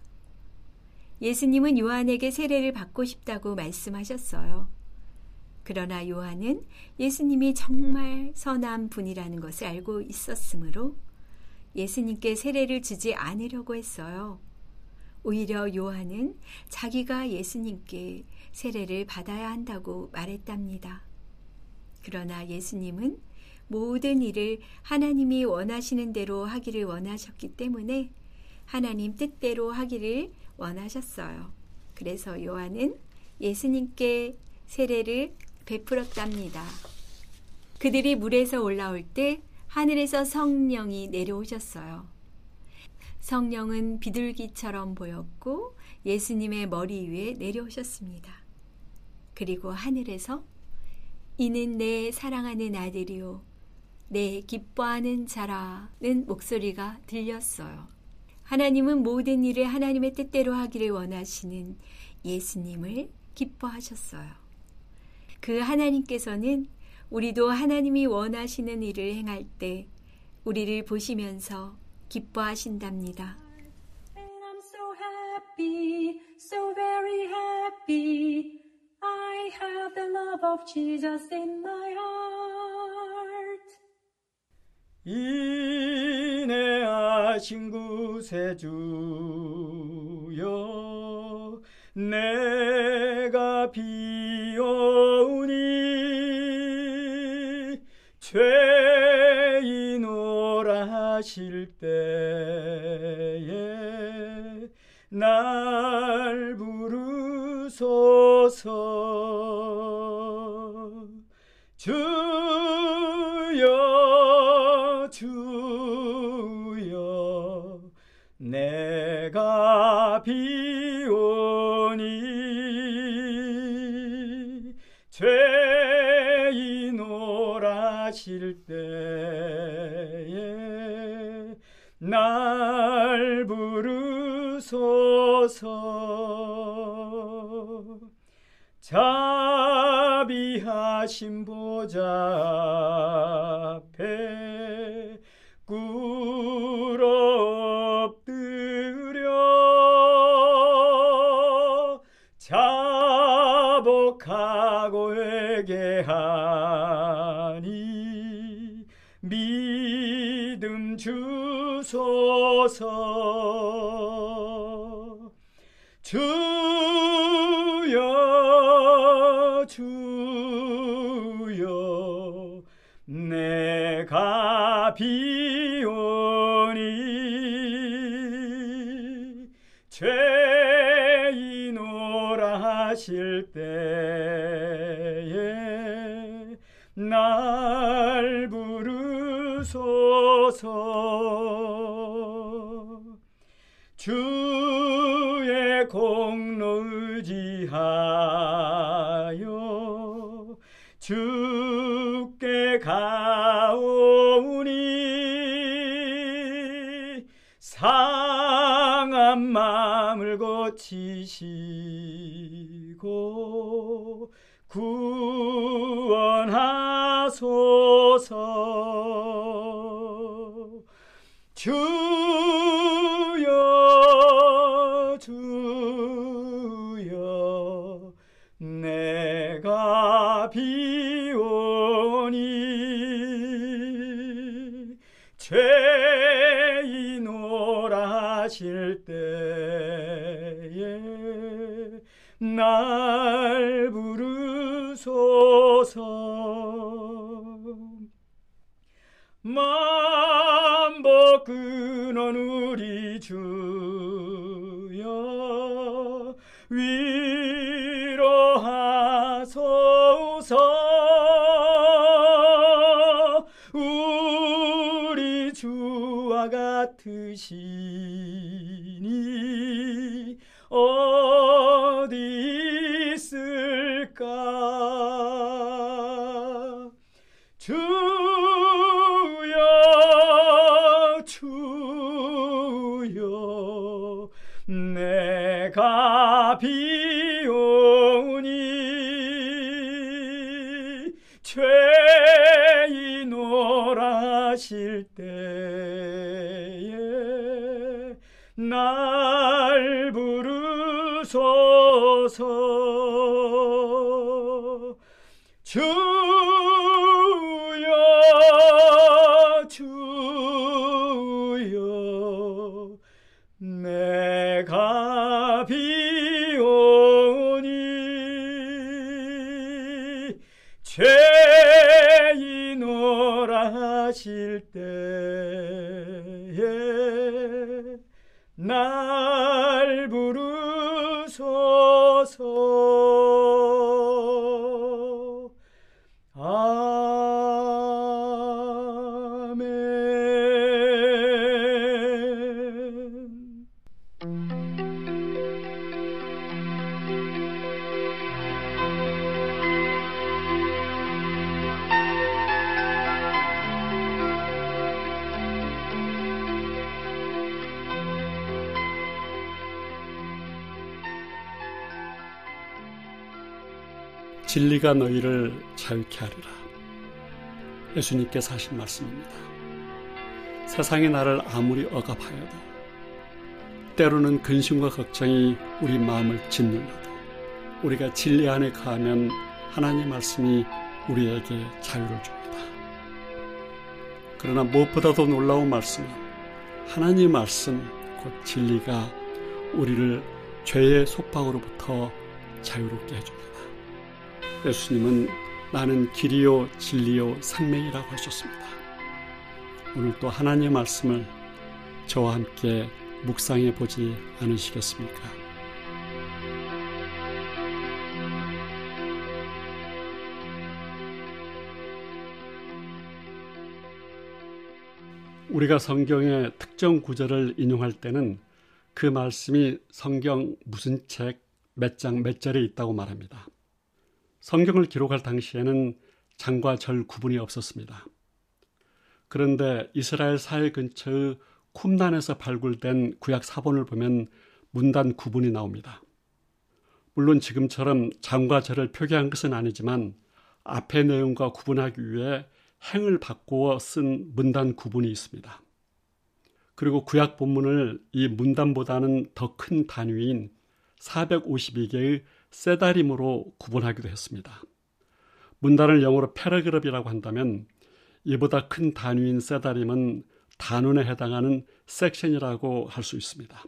예수님은 요한에게 세례를 받고 싶다고 말씀하셨어요. 그러나 요한은 예수님이 정말 선한 분이라는 것을 알고 있었으므로 예수님께 세례를 주지 않으려고 했어요. 오히려 요한은 자기가 예수님께 세례를 받아야 한다고 말했답니다. 그러나 예수님은 모든 일을 하나님이 원하시는 대로 하기를 원하셨기 때문에 하나님 뜻대로 하기를 원하셨어요. 그래서 요한은 예수님께 세례를 베풀었답니다. 그들이 물에서 올라올 때 하늘에서 성령이 내려오셨어요. 성령은 비둘기처럼 보였고 예수님의 머리 위에 내려오셨습니다. 그리고 하늘에서 이는 내 사랑하는 아들이요 내 기뻐하는 자라는 목소리가 들렸어요. 하나님은 모든 일을 하나님의 뜻대로 하기를 원하시는 예수님을 기뻐하셨어요. 그 하나님께서는 우리도 하나님이 원하시는 일을 행할 때 우리를 보시면서 기뻐하신답니다. And I'm so happy, so very happy. I have the love of Jesus in my heart. 인내하신 구세주여 내가 비오니 죄인오라 하실 때에 날 부르소서. 주여 주여 내가 비오니 죄인오라 하실 때에 날 부르소서. 자비하신 보좌 앞에 꿇어 엎드려 자복하고 회개하니 믿음 주소서. 주여 주여 내가 비오니 죄인오라 하실 때에 날 부르소서. 주의 공로 의지하여 주께 가오니 상한 마음을 고치시고 구원하소서. 주여 주여 내가 비오니 죄인오라 하실 때에 날 부르소서. 만복 근원 우리 주여 위로하소서. 우리 주와 같으시니 어디 있을까. 주여 주여 내가 비오니 죄인오라 하실 때에 날 부르소서. 주여 주여 내가 비오니 죄인오라 하실 때에 날 부르소서. 아멘. 진리가 너희를 자유케 하리라. 예수님께서 하신 말씀입니다. 세상이 나를 아무리 억압하여도, 때로는 근심과 걱정이 우리 마음을 짓눌러도, 우리가 진리 안에 거하면 하나님의 말씀이 우리에게 자유를 줍니다. 그러나 무엇보다도 놀라운 말씀은 하나님의 말씀, 곧 진리가 우리를 죄의 속박으로부터 자유롭게 해줍니다. 예수님은 나는 길이요 진리요 생명이라고 하셨습니다. 오늘 또 하나님의 말씀을 저와 함께 묵상해 보지 않으시겠습니까? 우리가 성경의 특정 구절을 인용할 때는 그 말씀이 성경 무슨 책, 몇 장, 몇 절에 있다고 말합니다. 성경을 기록할 당시에는 장과 절 구분이 없었습니다. 그런데 이스라엘 사회 근처의 쿰단에서 발굴된 구약 사본을 보면 문단 구분이 나옵니다. 물론 지금처럼 장과 절을 표기한 것은 아니지만 앞의 내용과 구분하기 위해 행을 바꾸어 쓴 문단 구분이 있습니다. 그리고 구약 본문을 이 문단보다는 더 큰 단위인 사백오십이 개의 세다림으로 구분하기도 했습니다. 문단을 영어로 패러그래프라고 한다면 이보다 큰 단위인 세다림은 단원에 해당하는 섹션이라고 할 수 있습니다.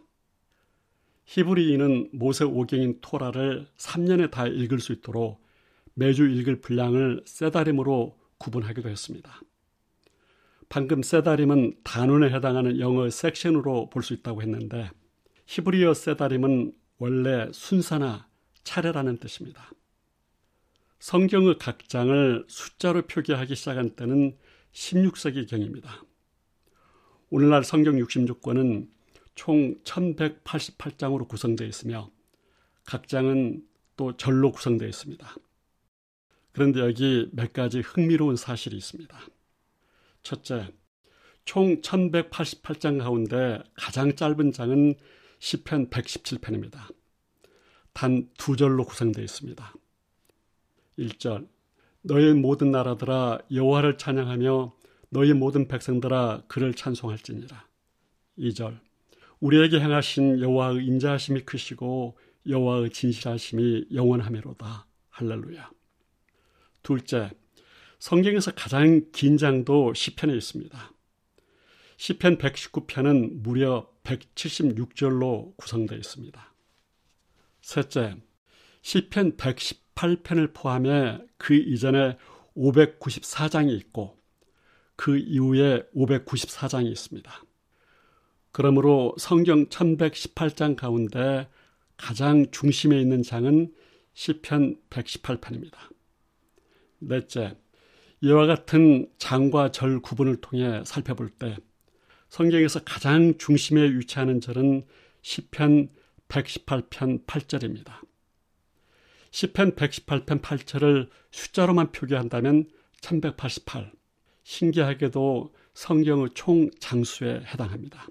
히브리인은 모세 오경인 토라를 삼 년에 다 읽을 수 있도록 매주 읽을 분량을 세다림으로 구분하기도 했습니다. 방금 세다림은 단원에 해당하는 영어 섹션으로 볼 수 있다고 했는데 히브리어 세다림은 원래 순서나 차례라는 뜻입니다. 성경의 각 장을 숫자로 표기하기 시작한 때는 십육 세기경입니다. 오늘날 성경 육십육 권은 총 천백팔십팔 장으로 구성되어 있으며 각 장은 또 절로 구성되어 있습니다. 그런데 여기 몇 가지 흥미로운 사실이 있습니다. 첫째, 총 천백팔십팔 장 가운데 가장 짧은 장은 시편 백십칠 편입니다. 단 두 절로 구성되어 있습니다. 일 절, 너희 모든 나라들아 여호와를 찬양하며 너희 모든 백성들아 그를 찬송할지니라. 이 절, 우리에게 행하신 여호와의 인자하심이 크시고 여호와의 진실하심이 영원하매로다. 할렐루야. 둘째, 성경에서 가장 긴 장도 시편에 있습니다. 시편 백십구 편은 무려 백칠십육 절로 구성되어 있습니다. 셋째, 시편 백십팔 편을 포함해 그 이전에 오백구십사 장이 있고 그 이후에 오백구십사 장이 있습니다. 그러므로 성경 천백십팔 장 가운데 가장 중심에 있는 장은 시편 백십팔 편입니다. 넷째, 이와 같은 장과 절 구분을 통해 살펴볼 때 성경에서 가장 중심에 위치하는 절은 시편 백십팔 편 팔 절입니다. 시편 백십팔 편 팔 절을 숫자로만 표기한다면 천백팔십팔, 신기하게도 성경의 총 장수에 해당합니다.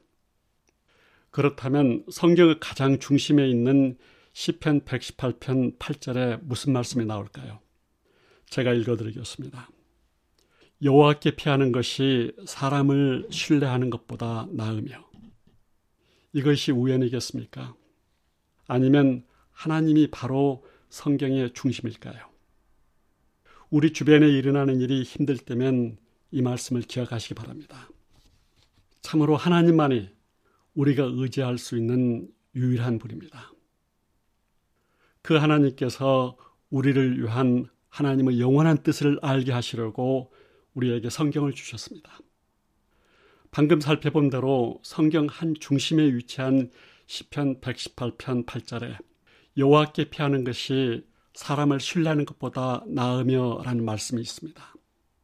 그렇다면 성경의 가장 중심에 있는 시편 백십팔 편 팔 절에 무슨 말씀이 나올까요? 제가 읽어드리겠습니다. 여호와께 피하는 것이 사람을 신뢰하는 것보다 나으며, 이것이 우연이겠습니까? 아니면 하나님이 바로 성경의 중심일까요? 우리 주변에 일어나는 일이 힘들 때면 이 말씀을 기억하시기 바랍니다. 참으로 하나님만이 우리가 의지할 수 있는 유일한 분입니다. 그 하나님께서 우리를 위한 하나님의 영원한 뜻을 알게 하시려고 우리에게 성경을 주셨습니다. 방금 살펴본 대로 성경 한 중심에 위치한 시편 백십팔 편 팔 절에 여호와께 피하는 것이 사람을 신뢰하는 것보다 나으며 라는 말씀이 있습니다.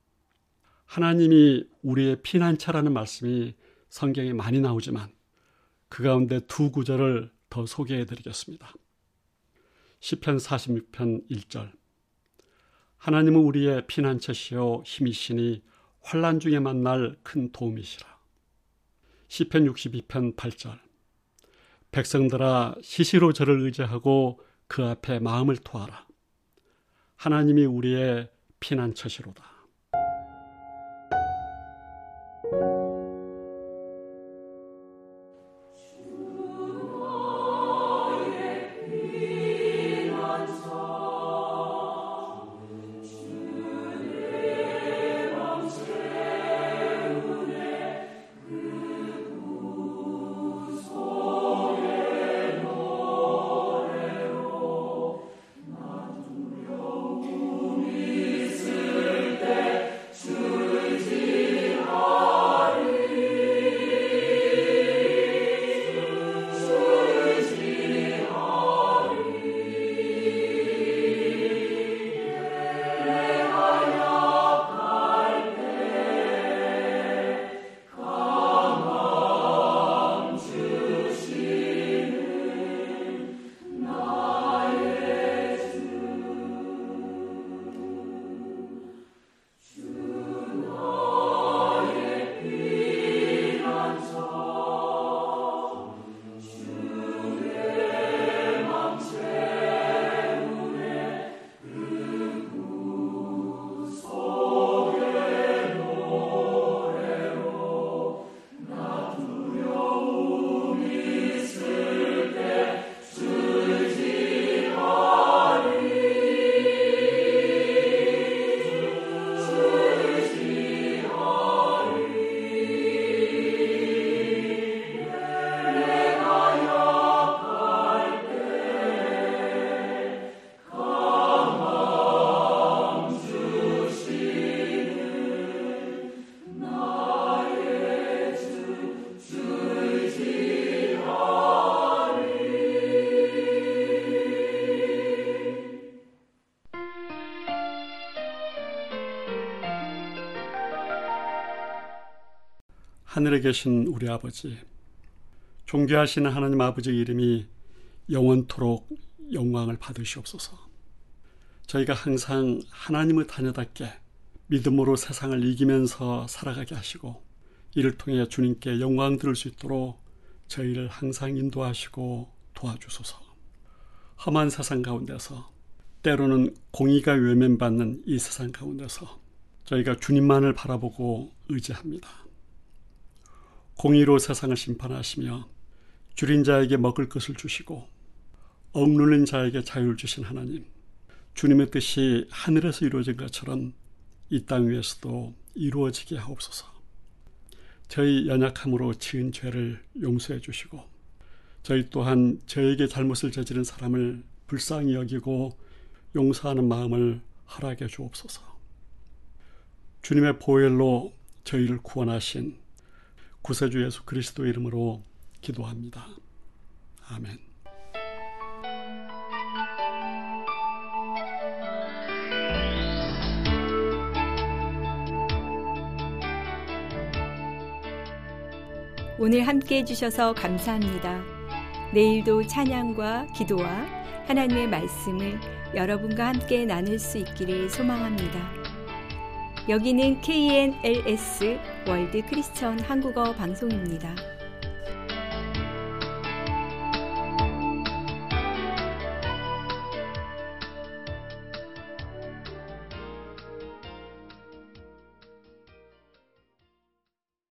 하나님이 우리의 피난처라는 말씀이 성경에 많이 나오지만 그 가운데 두 구절을 더 소개해 드리겠습니다. 시편 사십육 편 일 절, 하나님은 우리의 피난처시요 힘이시니 환난 중에 만날 큰 도움이시라. 시편 육십이 편 팔 절, 백성들아 시시로 저를 의지하고 그 앞에 마음을 토하라. 하나님이 우리의 피난처시로다. 하늘에 계신 우리 아버지, 존귀하시는 하나님 아버지 이름이 영원토록 영광을 받으시옵소서. 저희가 항상 하나님의 자녀답게 믿음으로 세상을 이기면서 살아가게 하시고, 이를 통해 주님께 영광 들을 수 있도록 저희를 항상 인도하시고 도와주소서. 험한 세상 가운데서, 때로는 공의가 외면받는 이 세상 가운데서 저희가 주님만을 바라보고 의지합니다. 공의로 세상을 심판하시며 줄인 자에게 먹을 것을 주시고 억눌린 자에게 자유를 주신 하나님, 주님의 뜻이 하늘에서 이루어진 것처럼 이 땅 위에서도 이루어지게 하옵소서. 저희 연약함으로 지은 죄를 용서해 주시고, 저희 또한 저에게 잘못을 저지른 사람을 불쌍히 여기고 용서하는 마음을 허락해 주옵소서. 주님의 보혈로 저희를 구원하신 구세주 예수 그리스도 이름으로 기도합니다. 아멘. 오늘 함께 해주셔서 감사합니다. 내일도 찬양과 기도와 하나님의 말씀을 여러분과 함께 나눌 수 있기를 소망합니다. 여기는 케이엔엘에스 월드 크리스천 한국어 방송입니다.